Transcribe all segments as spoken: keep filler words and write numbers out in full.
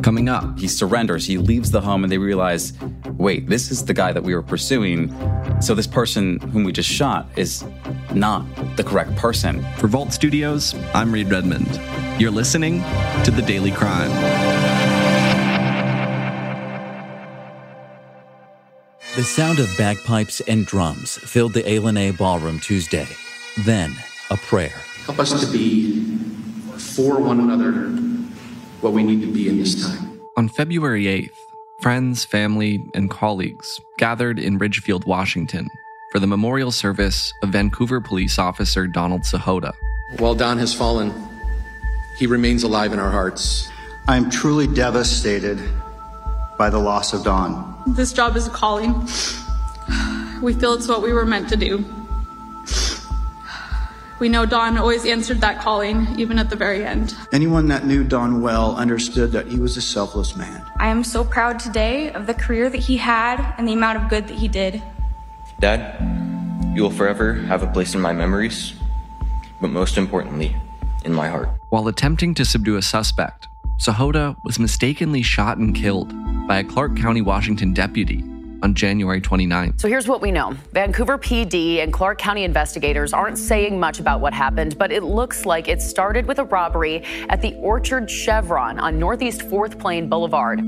Coming up, he surrenders. He leaves the home and they realize, wait, this is the guy that we were pursuing. So this person whom we just shot is not the correct person. For Vault Studios, I'm Reed Redmond. You're listening to The Daily Crime. The sound of bagpipes and drums filled the A L N A ballroom Tuesday. Then, a prayer. Help us to be for one another what we need to be in this time. On February eighth, friends, family, and colleagues gathered in Ridgefield, Washington for the memorial service of Vancouver police officer Donald Sahota. While Don has fallen, he remains alive in our hearts. I am truly devastated by the loss of Don. This job is a calling. We feel it's what we were meant to do. We know Don always answered that calling, even at the very end. Anyone that knew Don well understood that he was a selfless man. I am so proud today of the career that he had and the amount of good that he did. Dad, you will forever have a place in my memories, but most importantly, in my heart. While attempting to subdue a suspect, Sahota was mistakenly shot and killed by a Clark County, Washington deputy on January twenty-ninth. So here's what we know. Vancouver P D and Clark County investigators aren't saying much about what happened, but it looks like it started with a robbery at the Orchard Chevron on Northeast fourth Plain Boulevard.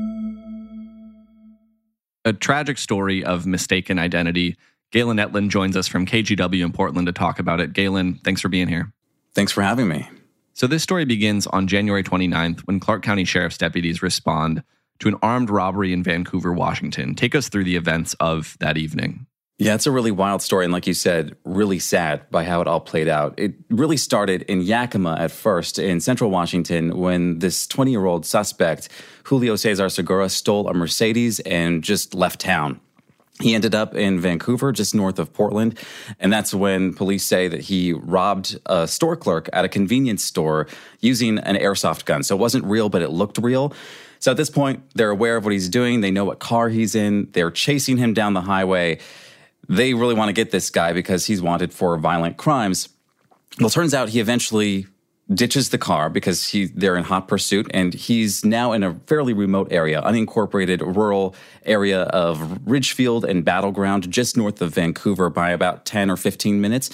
A tragic story of mistaken identity. Galen Etlin joins us from K G W in Portland to talk about it. Galen, thanks for being here. Thanks for having me. So this story begins on January twenty-ninth when Clark County Sheriff's deputies respond to an armed robbery in Vancouver, Washington. Take us through the events of that evening. Yeah, it's a really wild story, and like you said, really sad by how it all played out. It really started in Yakima at first, in central Washington, when this twenty-year-old suspect, Julio Cesar Segura, stole a Mercedes and just left town. He ended up in Vancouver, just north of Portland, and that's when police say that he robbed a store clerk at a convenience store using an airsoft gun. So it wasn't real, but it looked real. So at this point, they're aware of what he's doing. They know what car he's in. They're chasing him down the highway. They really want to get this guy because he's wanted for violent crimes. Well, it turns out he eventually ditches the car because he they're in hot pursuit, and he's now in a fairly remote area, unincorporated rural area of Ridgefield and Battleground, just north of Vancouver by about ten or fifteen minutes.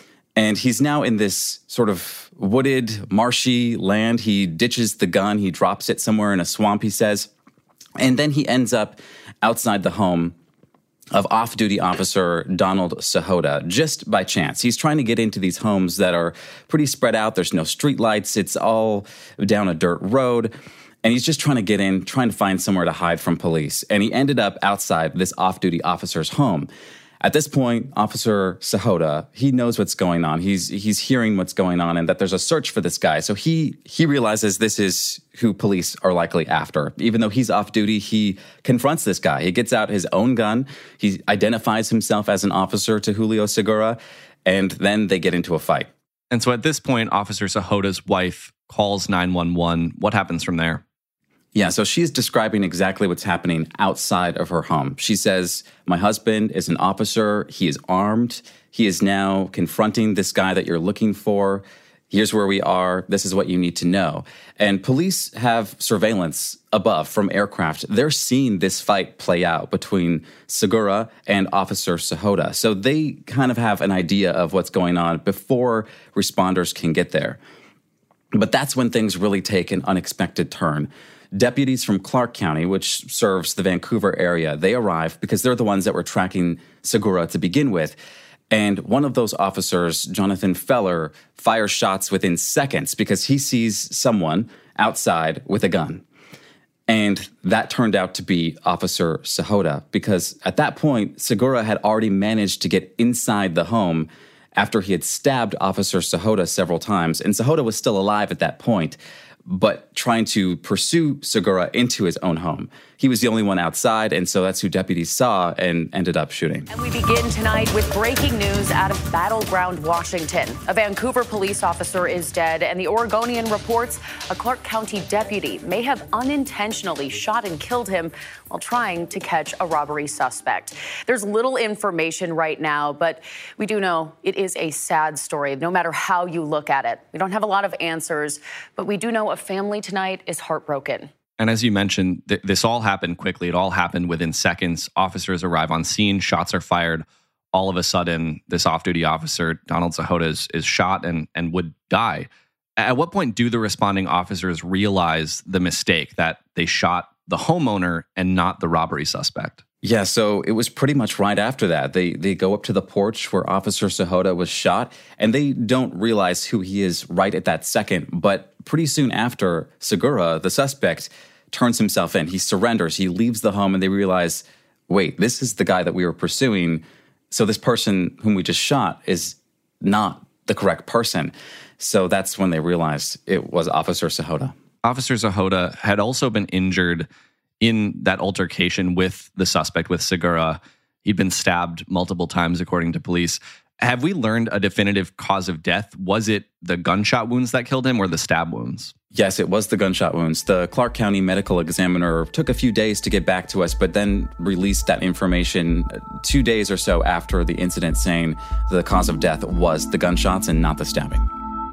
And he's now in this sort of wooded, marshy land. He ditches the gun. He drops it somewhere in a swamp, he says. And then he ends up outside the home of off-duty officer Donald Sahota, just by chance. He's trying to get into these homes that are pretty spread out. There's no streetlights. It's all down a dirt road. And he's just trying to get in, trying to find somewhere to hide from police. And he ended up outside this off-duty officer's home. At this point, Officer Sahota, he knows what's going on. He's he's hearing what's going on and that there's a search for this guy. So he he realizes this is who police are likely after. Even though he's off duty, he confronts this guy. He gets out his own gun. He identifies himself as an officer to Julio Segura, and then they get into a fight. And so at this point, Officer Sahota's wife calls nine one one. What happens from there? Yeah, so she's describing exactly what's happening outside of her home. She says, my husband is an officer. He is armed. He is now confronting this guy that you're looking for. Here's where we are. This is what you need to know. And police have surveillance above from aircraft. They're seeing this fight play out between Segura and Officer Sahota. So they kind of have an idea of what's going on before responders can get there. But that's when things really take an unexpected turn. Deputies from Clark County, which serves the Vancouver area, they arrive because they're the ones that were tracking Segura to begin with. And one of those officers, Jonathan Feller, fires shots within seconds because he sees someone outside with a gun. And that turned out to be Officer Sahota because at that point, Segura had already managed to get inside the home after he had stabbed Officer Sahota several times. And Sahota was still alive at that point, but trying to pursue Segura into his own home. He was the only one outside, and so that's who deputies saw and ended up shooting. And we begin tonight with breaking news out of Battleground, Washington. A Vancouver police officer is dead, and the Oregonian reports a Clark County deputy may have unintentionally shot and killed him while trying to catch a robbery suspect. There's little information right now, but we do know it is a sad story, no matter how you look at it. We don't have a lot of answers, but we do know a family tonight is heartbroken. And as you mentioned, th- this all happened quickly. It all happened within seconds. Officers arrive on scene, shots are fired. All of a sudden, this off-duty officer, Donald Sahota, is, is shot and, and would die. At what point do the responding officers realize the mistake, that they shot the homeowner and not the robbery suspect? Yeah, so it was pretty much right after that. They they go up to the porch where Officer Sahota was shot, and they don't realize who he is right at that second. But pretty soon after, Segura, the suspect, turns himself in. He surrenders. He leaves the home, and they realize, wait, this is the guy that we were pursuing. So this person whom we just shot is not the correct person. So that's when they realized it was Officer Sahota. Officer Sahota had also been injured in that altercation with the suspect, with Segura. He'd been stabbed multiple times, according to police. Have we learned a definitive cause of death? Was it the gunshot wounds that killed him or the stab wounds? Yes, it was the gunshot wounds. The Clark County Medical Examiner took a few days to get back to us, but then released that information two days or so after the incident, saying the cause of death was the gunshots and not the stabbing.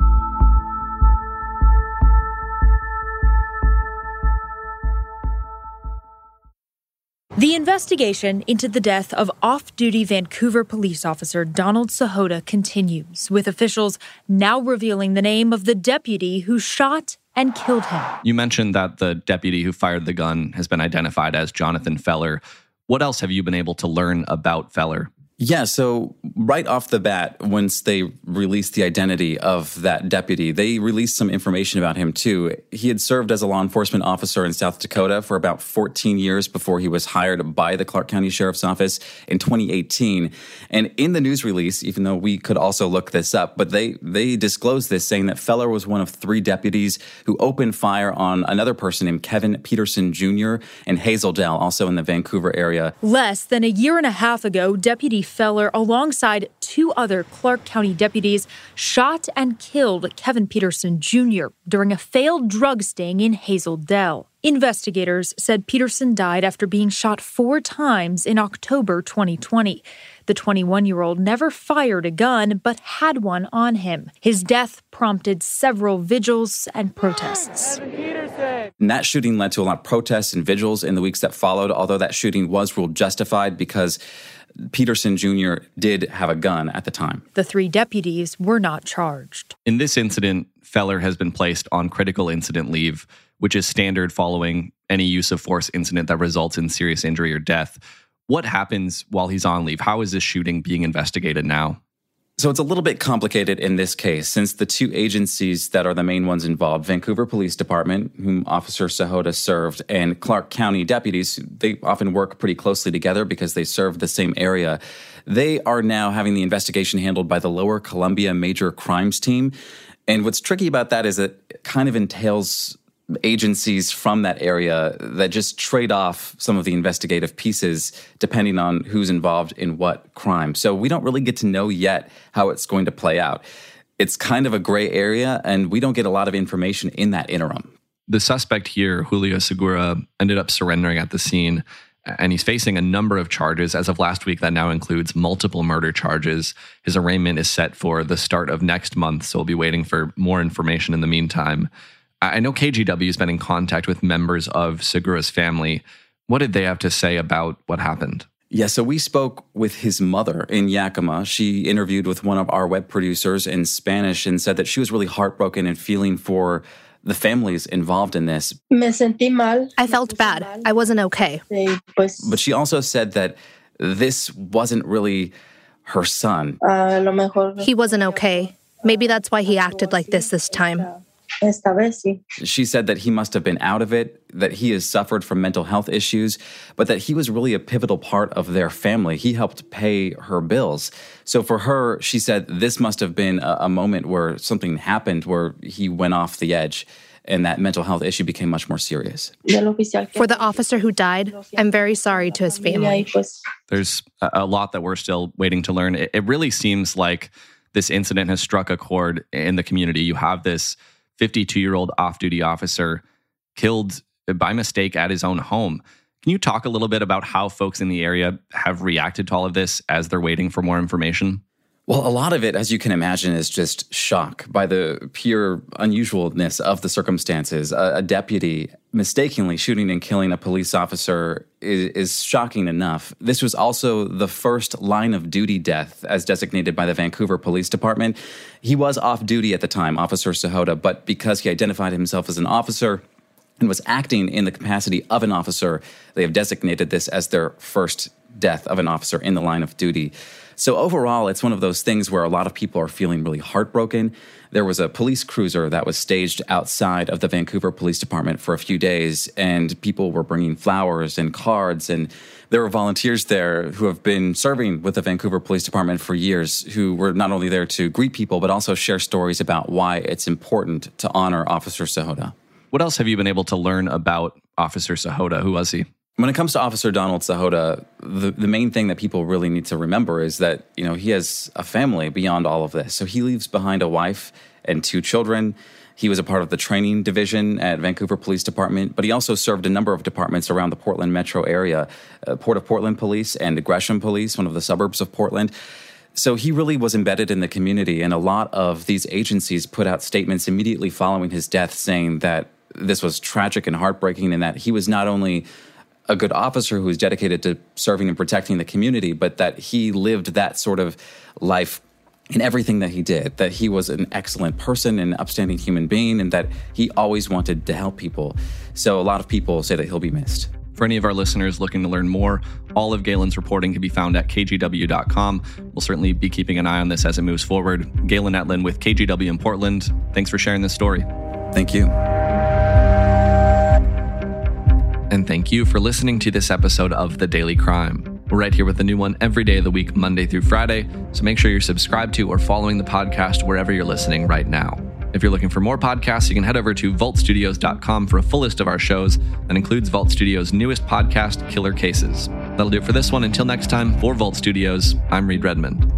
The investigation into the death of off-duty Vancouver police officer Donald Sahota continues, with officials now revealing the name of the deputy who shot and killed him. You mentioned that the deputy who fired the gun has been identified as Jonathan Feller. What else have you been able to learn about Feller? Yeah, so right off the bat, once they released the identity of that deputy, they released some information about him too. He had served as a law enforcement officer in South Dakota for about fourteen years before he was hired by the Clark County Sheriff's Office in twenty eighteen. And in the news release, even though we could also look this up, but they, they disclosed this, saying that Feller was one of three deputies who opened fire on another person named Kevin Peterson Junior in Hazeldale, also in the Vancouver area. Less than a year and a half ago, Deputy Feller, alongside two other Clark County deputies, shot and killed Kevin Peterson Junior during a failed drug sting in Hazeldale. Investigators said Peterson died after being shot four times in October twenty twenty. The twenty-one-year-old never fired a gun, but had one on him. His death prompted several vigils and protests. And that shooting led to a lot of protests and vigils in the weeks that followed, although that shooting was ruled justified because Peterson Junior did have a gun at the time. The three deputies were not charged. In this incident, Feller has been placed on critical incident leave, which is standard following any use of force incident that results in serious injury or death. What happens while he's on leave? How is this shooting being investigated now? So it's a little bit complicated in this case, since the two agencies that are the main ones involved, Vancouver Police Department, whom Officer Sahota served, and Clark County deputies, they often work pretty closely together because they serve the same area. They are now having the investigation handled by the Lower Columbia Major Crimes Team. And what's tricky about that is it kind of entails agencies from that area that just trade off some of the investigative pieces depending on who's involved in what crime. So we don't really get to know yet how it's going to play out. It's kind of a gray area, and we don't get a lot of information in that interim. The suspect here, Julio Segura, ended up surrendering at the scene, and he's facing a number of charges. As of last week, that now includes multiple murder charges. His arraignment is set for the start of next month, so we'll be waiting for more information in the meantime. I know K G W has been in contact with members of Segura's family. What did they have to say about what happened? Yeah, so we spoke with his mother in Yakima. She interviewed with one of our web producers in Spanish and said that she was really heartbroken and feeling for the families involved in this. I felt bad. I wasn't okay. But she also said that this wasn't really her son. He wasn't okay. Maybe that's why he acted like this this time. She said that he must have been out of it, that he has suffered from mental health issues, but that he was really a pivotal part of their family. He helped pay her bills. So for her, she said this must have been a, a moment where something happened, where he went off the edge, and that mental health issue became much more serious. For the officer who died, I'm very sorry to his family. There's a lot that we're still waiting to learn. It, it really seems like this incident has struck a chord in the community. You have this fifty-two-year-old off-duty officer killed by mistake at his own home. Can you talk a little bit about how folks in the area have reacted to all of this as they're waiting for more information? Well, a lot of it, as you can imagine, is just shock by the pure unusualness of the circumstances. A, a deputy mistakenly shooting and killing a police officer is, is shocking enough. This was also the first line of duty death as designated by the Vancouver Police Department. He was off duty at the time, Officer Sahota, but because he identified himself as an officer and was acting in the capacity of an officer, they have designated this as their first death of an officer in the line of duty. So overall, it's one of those things where a lot of people are feeling really heartbroken. There was a police cruiser that was staged outside of the Vancouver Police Department for a few days, and people were bringing flowers and cards, and there were volunteers there who have been serving with the Vancouver Police Department for years, who were not only there to greet people, but also share stories about why it's important to honor Officer Sahota. What else have you been able to learn about Officer Sahota? Who was he? When it comes to Officer Donald Sahota, the, the main thing that people really need to remember is that, you know, he has a family beyond all of this. So he leaves behind a wife and two children. He was a part of the training division at Vancouver Police Department, but he also served a number of departments around the Portland metro area, uh, Port of Portland Police and Gresham Police, one of the suburbs of Portland. So he really was embedded in the community, and a lot of these agencies put out statements immediately following his death saying that this was tragic and heartbreaking, and that he was not only a good officer who was dedicated to serving and protecting the community, but that he lived that sort of life in everything that he did, that he was an excellent person, an upstanding human being, and that he always wanted to help people. So a lot of people say that he'll be missed. For any of our listeners looking to learn more, all of Galen's reporting can be found at K G W dot com. We'll certainly be keeping an eye on this as it moves forward. Galen Etlin with K G W in Portland, thanks for sharing this story. Thank you. And thank you for listening to this episode of The Daily Crime. We're right here with a new one every day of the week, Monday through Friday, so make sure you're subscribed to or following the podcast wherever you're listening right now. If you're looking for more podcasts, you can head over to vault studios dot com for a full list of our shows that includes Vault Studios' newest podcast, Killer Cases. That'll do it for this one. Until next time, for Vault Studios, I'm Reed Redmond.